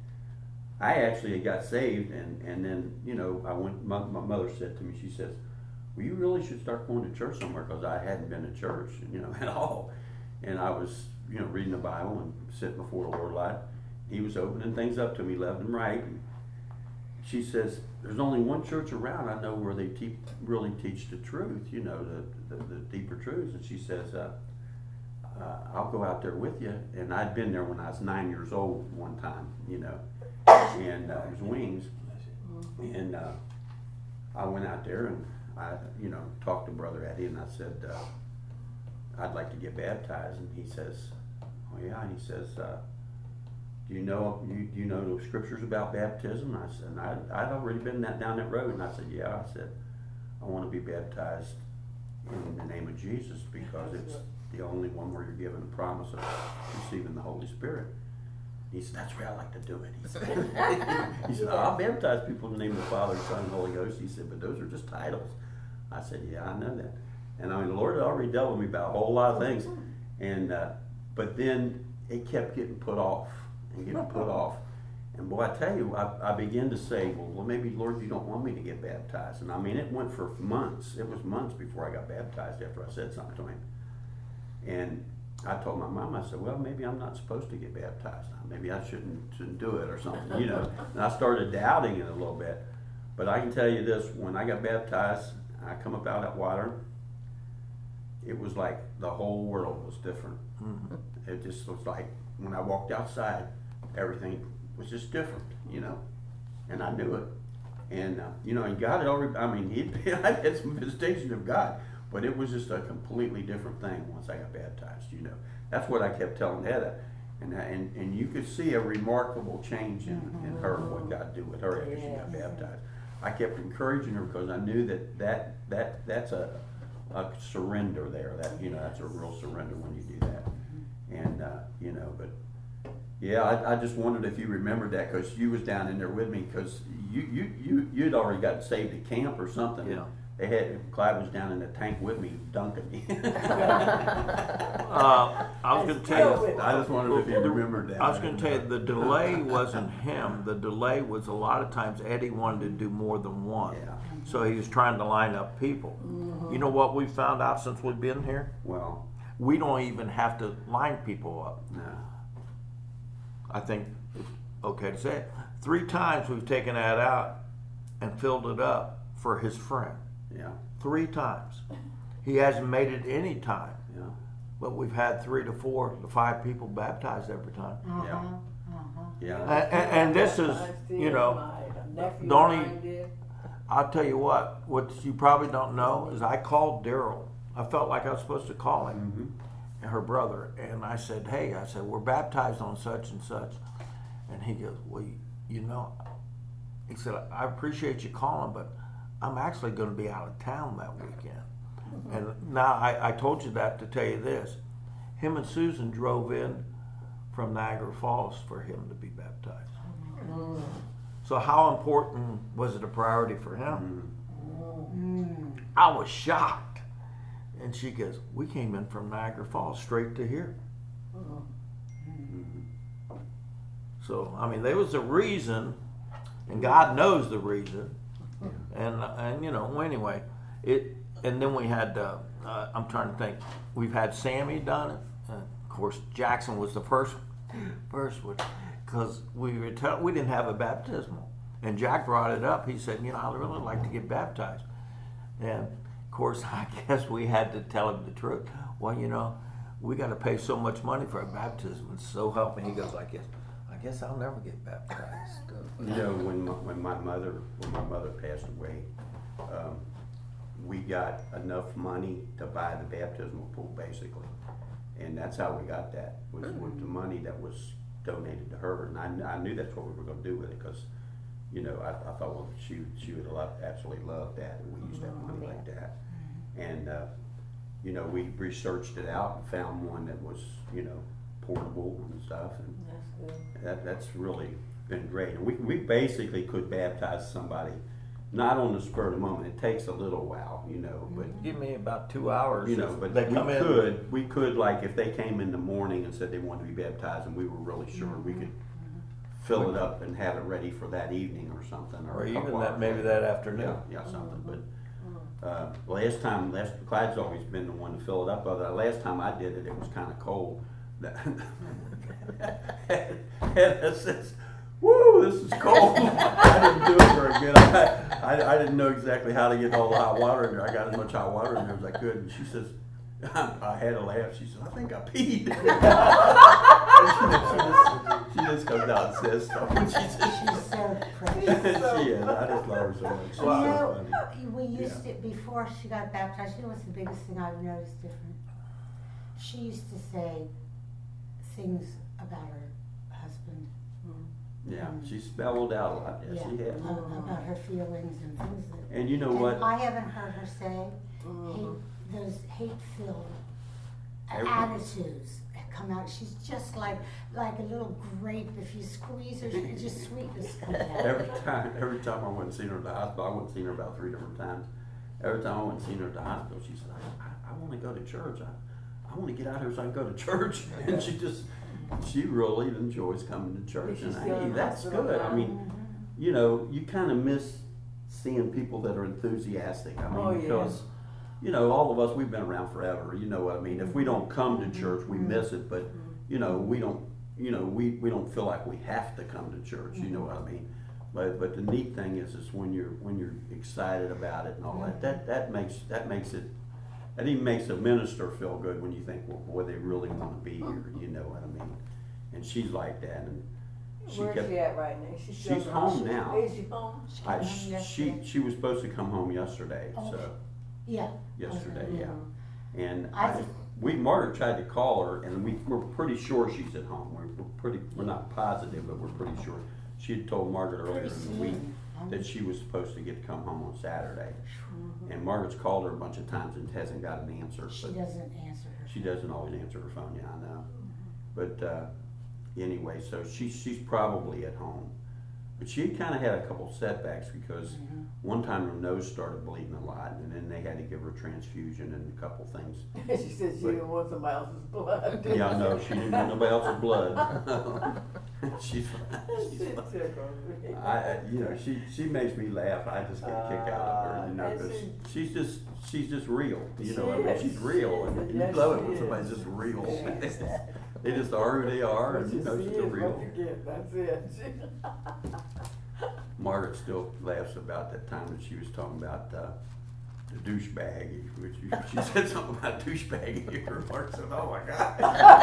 I actually got saved, and and then you know I went. My, my mother said to me, she says, "Well, you really should start going to church somewhere," because I hadn't been to church, you know, at all. And I was, you know, reading the Bible and sitting before the Lord a lot. He was opening things up to me left and right. And she says, "There's only one church around I know where they te- really teach the truth, you know, the, the, the deeper truths." And she says, uh, uh, "I'll go out there with you." And I'd been there when I was nine years old one time, you know, and uh, it was Wings. And uh, I went out there and I, you know, talked to Brother Eddie, and I said, uh, "I'd like to get baptized." And he says, "Oh yeah," and he says, uh, do you know you do you know the scriptures about baptism?" And I said, and I, I'd already been that, down that road, and I said, "Yeah." I said, "I want to be baptized in the name of Jesus because it's the only one where you're given the promise of receiving the Holy Spirit." He said, "That's where I like to do it." He said, he said, "I'll baptize people in the name of the Father, Son, and Holy Ghost." He said, "But those are just titles." I said, "Yeah, I know that." And I mean, the Lord had already dealt with me about a whole lot of things, and uh, but then it kept getting put off and getting put off. And boy, I tell you, I, I began to say, well, well, maybe, Lord, you don't want me to get baptized. And I mean, it went for months. It was months before I got baptized after I said something to him. And I told my mom, I said, well, maybe I'm not supposed to get baptized. Maybe I shouldn't, shouldn't do it or something, you know. And I started doubting it a little bit. But I can tell you this, when I got baptized, I come up out of that water, it was like the whole world was different. Mhm. It just was like, when I walked outside, everything was just different, you know. And I knew it. And, uh, you know, and God had already, I mean, he'd been, I'd had some visitation of God, but it was just a completely different thing once I got baptized, you know. That's what I kept telling Hedda. And, that- and, and you could see a remarkable change in, in her, what God did with her after she got Yes. baptized. I kept encouraging her because I knew that, that, that, that's a, a surrender there, that, you know, that's a real surrender when you do that. And, uh, you know, but, yeah, I, I just wondered if you remembered that, cause you was down in there with me, cause you, you, you, you'd already got saved at camp or something. Yeah. They had, Clyde was down in the tank with me dunking me. Uh, I was gonna tell you, I just wondered if you remembered that. I was gonna tell you, the delay wasn't him, the delay was a lot of times Eddie wanted to do more than one. Yeah, So he was trying to line up people. You know what we found out since we've been here? well, We don't even have to line people up. no, I think it's okay to say it. Three times we've taken that out and filled it up for his friend. yeah, Three times. He hasn't made it any time, yeah, but we've had three to four to five people baptized every time. Uh-huh, Yeah. uh-huh. yeah. And, and, and this is, you know, the only- I'll tell you what, what you probably don't know is I called Daryl. I felt like I was supposed to call him, Mhm. her brother, and I said, hey, I said, we're baptized on such and such. And he goes, well, you, you know, he said, I appreciate you calling, but I'm actually going to be out of town that weekend. And now I, I told you that to tell you this. Him and Susan drove in from Niagara Falls for him to be baptized. Mm. So how important was it a priority for him? Mm. I was shocked. And she goes, we came in from Niagara Falls straight to here. So, I mean, there was a reason, and God knows the reason. And, and you know, anyway, it, and then we had, uh, uh, I'm trying to think, we've had Sammy done it. And of course, Jackson was the first, first one, because we were tell, we didn't have a baptismal. And Jack brought it up. He said, you know, I'd really like to get baptized. And of course, I guess we had to tell him the truth. Well, you know, we got to pay so much money for a baptism. And so help me. He goes, I guess, I guess I'll never get baptized. You know, when my, when my mother when my mother passed away, um, we got enough money to buy the baptismal pool, basically, and that's how we got that. Was with the money that was donated to her, and I, I knew that's what we were going to do with it, because, you know, I, I thought, well, she she would love, absolutely love that, and we used to have money like that, and uh, you know, we researched it out and found one that was, you know, portable and stuff, and That's good. that that's really been great. And we we basically could baptize somebody, not on the spur of the moment. It takes a little while, you know, but Give me about two hours. you know, if but they we come in. could we could like if they came in the morning and said they wanted to be baptized, and we were really sure we could fill it up and have it ready for that evening or something, or, Or a even couple that hours maybe later. that afternoon. Yeah, yeah, something. But uh, last time, last Clyde's always been the one to fill it up. Although last time I did it, it was kind of cold. Hannah says, "Woo, this is cold." I didn't do it very good. I, I, I didn't know exactly how to get all the hot water in there. I got as much hot water in there as I could. And she says, I had to laugh. She said, "I think I peed." And she, just, she just comes out and says stuff. And she says, She's so precious. she is. I just love her so much. She's You so know, funny. we used to, before she got baptized, you know what's the biggest thing I've noticed different? She used to say things about her husband. Yeah, she spelled out a lot. Yeah, she has. uh, about her feelings and things that. And you know and what? I haven't heard her say hate, those hate-filled Every- attitudes that come out. She's just like like a little grape. If you squeeze her, she just sweetness comes out. Every time, every time I went and seen her at the hospital, I went and seen her about three different times. Every time I went and seen her at the hospital, she said, I, I, I want to go to church. I, I want to get out here so I can go to church. And she just, she really enjoys coming to church. She's And still in hey, the that's hospital good. now? I mean, you know, you kind of miss seeing people that are enthusiastic. I mean, Oh, yeah. because, you know, all of us, we've been around forever. You know what I mean? If we don't come to church, we miss it. But, you know, we don't, you know, we, we don't feel like we have to come to church. You know what I mean? But but the neat thing is, is when you're when you're excited about it and all that, that that makes that makes it that even makes a minister feel good when you think, well, boy, they really want to be here. You know what I mean? And she's like that, and she Where's kept. she at right now? She's, still She's in home hospital? now. Is she home? She I, came home she yesterday. she was supposed to come home yesterday, Oh, so Yeah. yesterday, Okay. yeah. And I I, th- we, Margaret tried to call her, and we, we're pretty sure she's at home. We're, we're pretty, we're not positive, but we're pretty sure. She had told Margaret earlier Pretty in the week soon. that she was supposed to get to come home on Saturday. Mhm. And Margaret's called her a bunch of times and hasn't got an answer. She but doesn't answer her. She doesn't always answer her phone, yeah, I know. But, uh, anyway, so she's, she's probably at home. But she kind of had a couple setbacks because Mhm. one time her nose started bleeding a lot, and then they had to give her a transfusion and a couple things. She said she didn't want somebody else's blood. Yeah, I know, she didn't want nobody else's blood. She's fine, she's She fine. tickled me. I, I- you know, she, she makes me laugh. I just get a kick out of her, you know, Uh, and 'cause she- she's just, she's just real, you know, She I mean, is. she's real, and you Yes, love it she when is. somebody's just real. Yes. They just are who they are, What and you you know, see she's is a what real. you get, that's it. Margaret still laughs about that time that she was talking about, uh, the douchebag, which you, she said something about douchebag, and her Mark said, oh my God.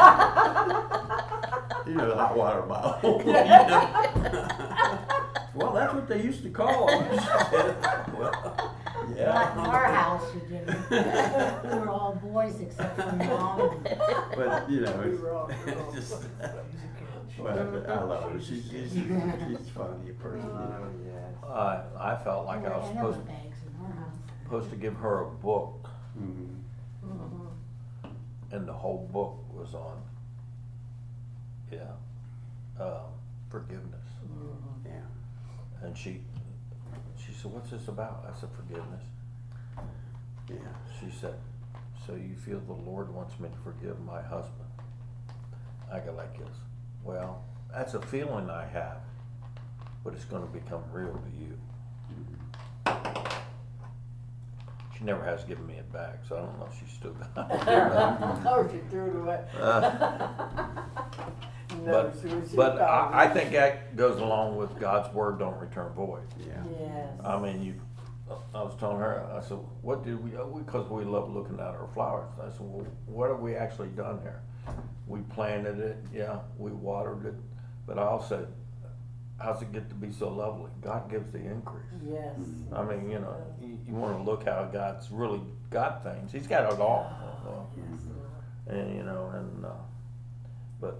You know, the hot water bottle. You know? Well, that's what they used to call them. She said, well, Not in yeah. our house, we didn't. We were all boys except for mom. But, you know, We it's, were all girls. just, He's a kid. well, I love her. She's, she's, she's funny in person, you know. Oh, yes. I, I felt like I was There were supposed, animal bags in our house. supposed to give her a book, Mhm. Mhm. and the whole book was on, yeah, um, forgiveness. Mhm. Yeah, And she, she said, what's this about? I said, forgiveness. yeah. She said, so you feel the Lord wants me to forgive my husband? I go like this, well, that's a feeling I have, but it's gonna become real to you. She never has given me it back, so I don't know if she still got it. Oh, she threw it away. Uh, No, But, she was- she but thought I, I it think that goes along with God's word don't return void. Yeah. was- Yes. I mean, you, I was telling her, I said, what did we, oh, because we love looking at our flowers. I said, well, what have we actually done here? We planted it, yeah, we watered it, but I also, how's it get to be so lovely? God gives the increase. Yes. I mean, you know, you, you wanna look how God's really got things. He's got it all. Yes. And, you know, and, uh, but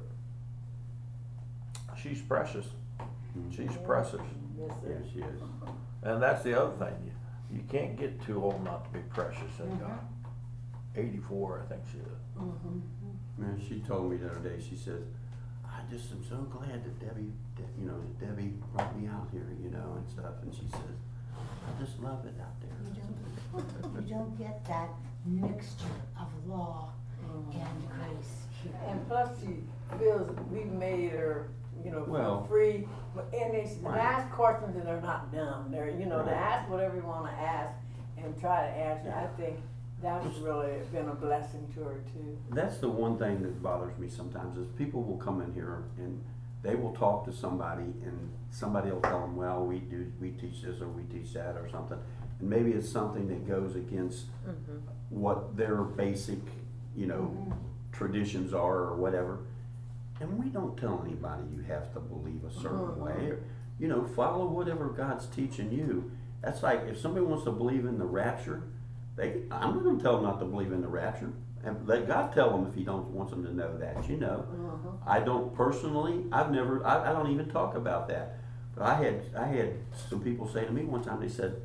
she's precious. She's precious. Yes, Yeah, sir. she is. And that's the other thing. You, you can't get too old not to be precious in God. eighty-four, I think she is. Mhm. Man, she told me the other day, she says, I just am so glad that Debbie, that, you know, that Debbie brought me out here, you know, and stuff. And she says, I just love it out there. You don't, you don't get that mixture of law Mhm. and grace here. And plus she feels we made her, you know, Well- feel free, but, and they s- Right. ask questions and they're not dumb, they're, you know, they Right. ask whatever you wanna ask and try to answer, I think that's really been a blessing to her too. That's the one thing that bothers me sometimes is people will come in here and they will talk to somebody and somebody will tell them, well, we do, we teach this or we teach that or something. And maybe it's something that goes against what their basic, you know, traditions are or whatever. And we don't tell anybody you have to believe a certain way. You know, follow whatever God's teaching you. That's like if somebody wants to believe in the rapture, they I'm not gonna tell them not to believe in the rapture. And let God tell them if he don't wants them to know that, you know. Mhm. I don't personally, I've never I, I don't even talk about that. But I had I had some people say to me one time, they said,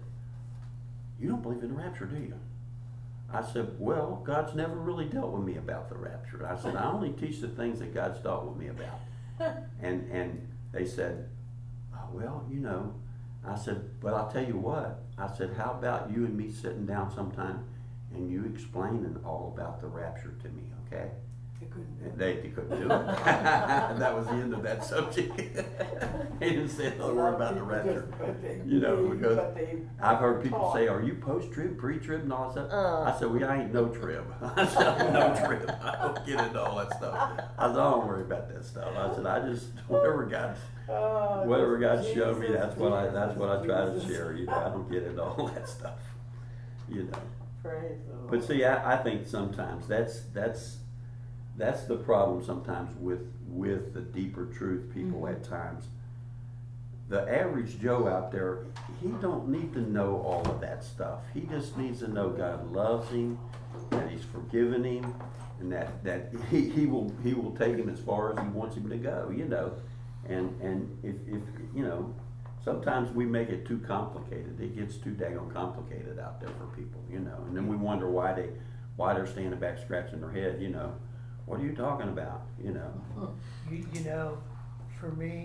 you don't believe in the rapture, do you? I said, well, God's never really dealt with me about the rapture. I said, I only teach the things that God's dealt with me about. And and they said, oh, well, you know, I said, but I'll tell you what. I said, how about you and me sitting down sometime and you explaining all about the rapture to me, okay? They couldn't do And it. they, they couldn't do it. That was the end of that subject. They didn't say another word about the rapture. You know, because I've heard people say, are you post-trib, pre-trib, and all that stuff? Oh. I said, well, I ain't no trib. I said, I'm no trib. I don't get into all that stuff. I said, I don't worry about that stuff. I said, I just, whatever God, Oh, whatever God Jesus, showed me, that's what I, that's what I try to Jesus. share. You know, I don't get into all that stuff. You know. Praise the Lord. But see, I, I think sometimes that's that's that's the problem sometimes with with the deeper truth people Mhm. at times. the average Joe out there, he don't need to know all of that stuff. He just needs to know God loves him, that he's forgiven him, and that, that he, he will he will take him as far as he wants him to go, you know. And and if, if you know, sometimes we make it too complicated. It gets too daggone complicated out there for people, you know. And then we wonder why they why they're standing back scratching their head, you know. What are you talking about, you know? You, you know, for me,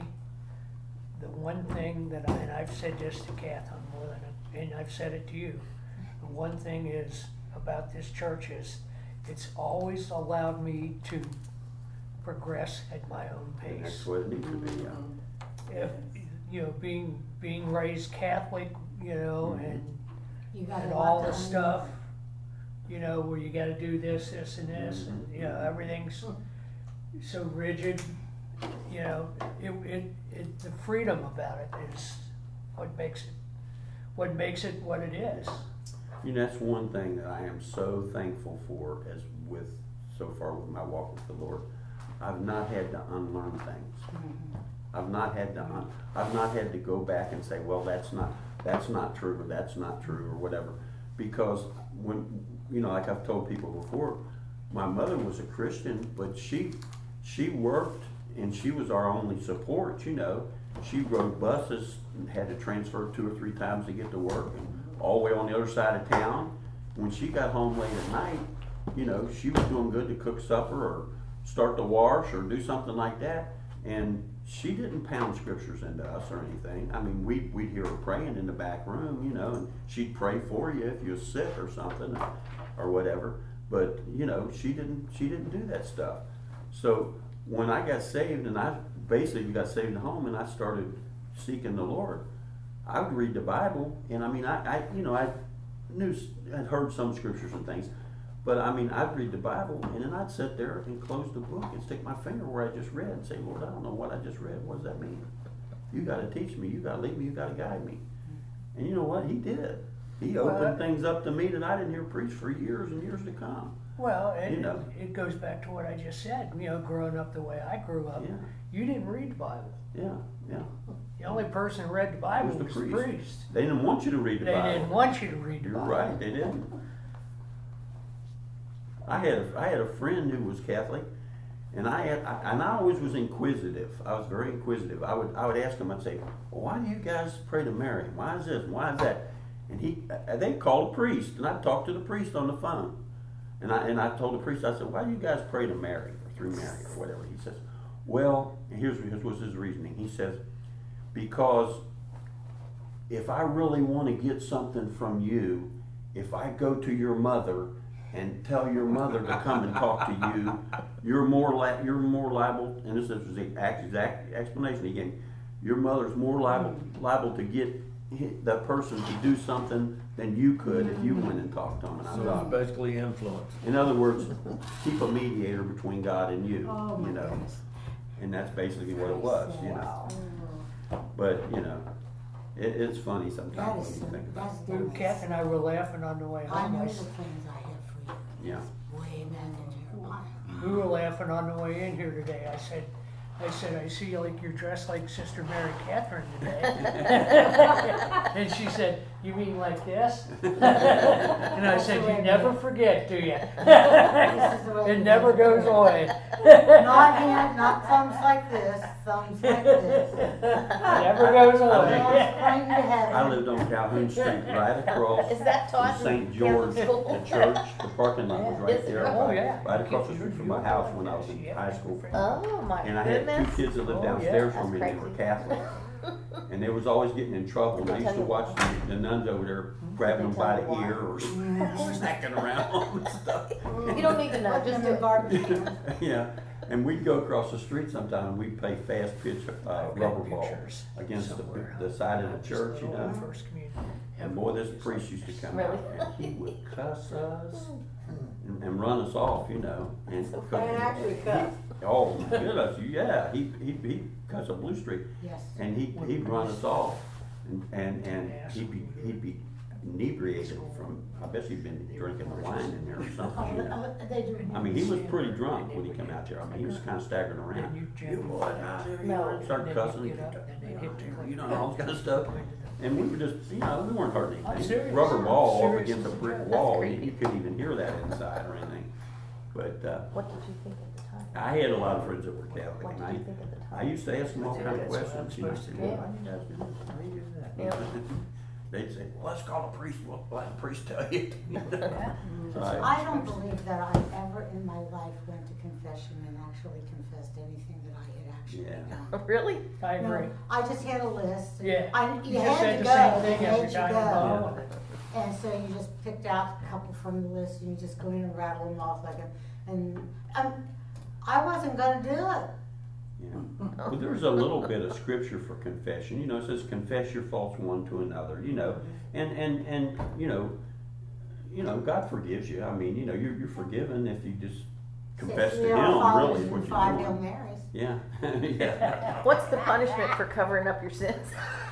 the one thing that I, and I've said this to Kath on more than, a, and I've said it to you, the one thing is about this church is it's always allowed me to progress at my own And that's pace. what it needs to be, yeah. If, you know, being, being raised Catholic, you know, Mhm. and, You got and a lot all to this stuff, you know, where you gotta do this, this and this, and, you know, everything's so rigid, you know, it, it, it, the freedom about it is what makes it, what makes it what it is. You know, that's one thing that I am so thankful for as with, so far with my walk with the Lord. I've not had to unlearn things. Mhm. I've not had to, un- I've not had to go back and say, well, that's not, that's not true, or that's not true, or whatever. Because when, you know, like I've told people before, my mother was a Christian, but she, she worked and she was our only support, you know. She rode buses and had to transfer two or three times to get to work, and all the way on the other side of town. When she got home late at night, you know, she was doing good to cook supper or start the wash or do something like that. And she didn't pound scriptures into us or anything. I mean, we'd, we'd hear her praying in the back room, you know, and she'd pray for you if you were sick or something or whatever. But, you know, she didn't, she didn't do that stuff. So when I got saved, and I basically got saved at home, and I started seeking the Lord, I would read the Bible, and I mean, I, I you know, I knew, I'd heard some scriptures and things, but I mean, I'd read the Bible, and then I'd sit there and close the book and stick my finger where I just read and say, Lord, I don't know what I just read. What does that mean? You got to teach me. You got to lead me. You got to guide me. And you know what? He did. He opened Well, things up to me that I didn't hear preached for years and years to come. Well, it, You know. it goes back to what I just said, you know, growing up the way I grew up, Yeah, you didn't read the Bible. yeah, yeah. The only person who read the Bible Was the was the priest. priest. They didn't want you to read the They Bible. didn't want you to read the You're Bible. right, they didn't. I had a, I had a friend who was Catholic, and I had I, and I always was inquisitive. I was very inquisitive. I would I would ask him. I'd say, well, "Why do you guys pray to Mary? Why is this? Why is that?" And he uh, they called a priest, and I talked to the priest on the phone, and I and I told the priest, I said, "Why do you guys pray to Mary or through Mary or whatever?" He says, "Well, and here's here's what's his reasoning." He says, "Because if I really want to get something from you, if I go to your mother and tell your mother to come and talk to you, you're more li- you're more liable." And this is the exact, exact explanation he gave. Your mother's more liable liable to get hi- that person to do something than you could if you went and talked to them. And I So thought, it's basically influence. in other words, keep a mediator between God and you. Oh, my you know, goodness. and that's basically what it was. You know, but you know, it, it's funny That sometimes is, when you think about it. that's, Well, Kath and I were laughing on the way I home. know I the s- plans I have for you. Yeah. Way back in Jeremiah. We were laughing on the way in here today. I said, I said, I see like you're dressed like Sister Mary Catherine today. And she said, you mean like this? And I said, you never forget, do you? It never goes away. Not hand, not thumbs like this, thumbs like this. Never goes Girls away. praying to heaven. I lived on Calhoun Street, right across Is that taught from in Saint George, Catholic school? the church. The parking lot was right Is it there, really? Oh, right, yeah. right across the street from my house when I was in high school. Oh, my And I had goodness. two kids that lived Oh, yeah. downstairs from That's me, they were crazy. Catholic. And they was always getting in trouble, and I used to watch the, the nuns over there grabbing them by the ear or snacking around and stuff. You don't need to know, Put just them do in it. garbage cans. Yeah, and we'd go across the street sometime, and we'd play fast pitch, uh, I've got rubber ball pictures against the, somewhere. the side of Uh, the just church, you little know. First communion. And boy, this priest used to come Really? out, and he would cuss us and, and run us off, you know. And So cause And actually he- cuss. Oh my goodness, yeah, he, he, he cussed a blue streak, Yes. and he, he'd run us off, and, and, and he'd be, he'd be, inebriated from, I bet he'd been drinking the wine in there or something, you know. They do. I mean, he was pretty drunk when he came out there. I mean, he was kinda staggering Then around. you You gently. what out there, you No. know, started Then cussing, you you get up, and they hit you. know, all this kind of stuff. And we were just, you know, we weren't hurting I'm anything. serious. Rubber ball I'm up serious against a as a brick joke. wall, That's you, you couldn't even hear that inside or anything. But, uh, What did you think at the time? I had a lot of friends that were Catholic, What and did I, you think at the time? I used to ask them all I kinds think of that's what I'm questions, you know, I supposed said, to do. well, why do you guys do this? Why do you do that? Yeah. They'd say, well, let's call a priest, we'll let the priest tell you. Yeah. So I don't believe that I ever in my life went to confession and actually confessed anything that I had actually Yeah. done. Really? I No, agree. I just had a list. and Yeah. I, you You just had said to the go, same you thing had every to time you go. go on it. And so you just picked out a couple from the list and you just go in and rattle them off like a, and, um, I wasn't gonna do it. Yeah. Well, there's a little bit of scripture for confession, you know, it says confess your faults one to another, you know, and, and, and, you know, you know, God forgives you, I mean, you know, you're, you're forgiven if you just confess to Three Him, Our Fathers really, is what and five you're Hail doing. Marys. Yeah, yeah. What's the punishment for covering up your sins?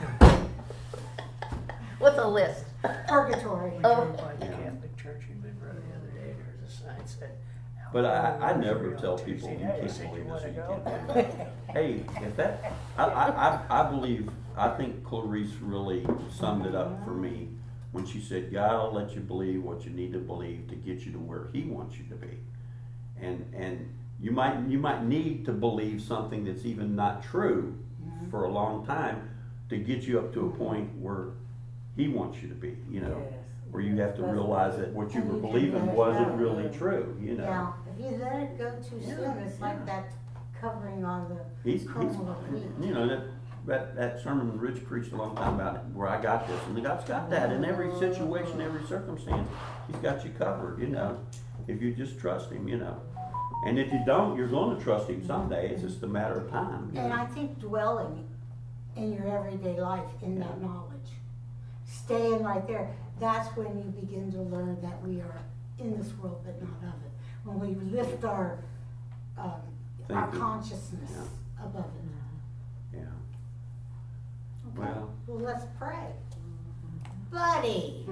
What's a list? Purgatory. We Oh. drove by the Yeah. Catholic church in Monroe the other day, there was a sign that said. But I, I "Alcohol never free on tell people, Tuesday you night." I can't said, believe "You this or you wanna can't go?" believe that. Hey, if that, I, I, I, I believe, I think Clarice really summed it up for me when she said, God will let you believe what you need to believe to get you to where He wants you to be. And, and you might, you might need to believe something that's even not true for a long time to get you up to a point where He wants you to be, you know? Yes. Where you have to realize that what you And were you can believing let it wasn't go. really true, you know? Yeah, if you let it go too Yeah, soon, it's like yeah. that covering on the He's, he's, kernel of wheat. you know, that, that, that sermon Rich preached a long time about where I got this, and God's got that in every situation, every circumstance. He's got you covered, you know, if you just trust Him, you know. And if you don't, you're gonna trust Him someday, it's just a matter of time. you And know. I think dwelling in your everyday life in that Yeah. knowledge, staying right there, that's when you begin to learn that we are in this world but not of it. When we lift our, um, our Thinking. consciousness above it. Yeah, Okay, well, well, let's pray. Buddy.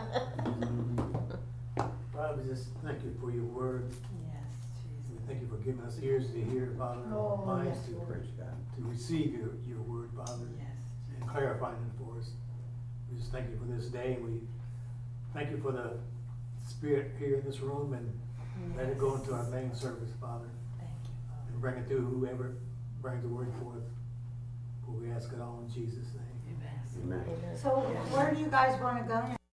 Father, we just thank you for your word. Yes, We Jesus. thank you for giving us ears to hear, Father, and Oh, minds yes, to, Lord. praise God. to receive your, your word, Father, Yes. and clarifying it for us. We just thank you for this day. We thank you for the spirit here in this room, and let it go into our main service, Father, Thank you, Father. and bring it through whoever brings the word forth. For we ask it all in Jesus' name. Amen. Amen. Amen. So where do you guys wanna go now?